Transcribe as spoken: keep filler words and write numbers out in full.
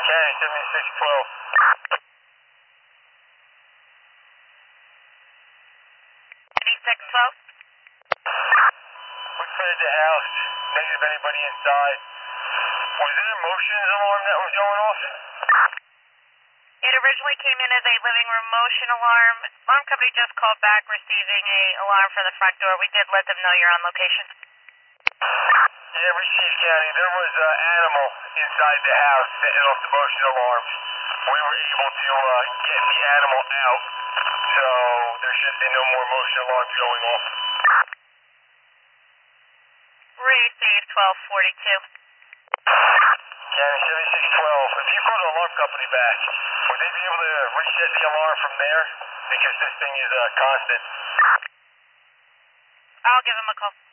County seventy-six twelve. seventy-six twelve. We cleared the house. Negative anybody inside. Was there a motion alarm that was going off? It originally came in as a living room motion alarm. Alarm company just called back receiving a alarm for the front door. We did let them know you're on location. Yeah, received, County. There was an animal inside the house setting off the motion alarms. We were able to uh, get the animal out, so there should be no more motion alarms going off. Received twelve forty-two. County seventy-six twelve. If you call the alarm company back, would they be able to reset the alarm from there? Because this thing is uh, constant. I'll give them a call.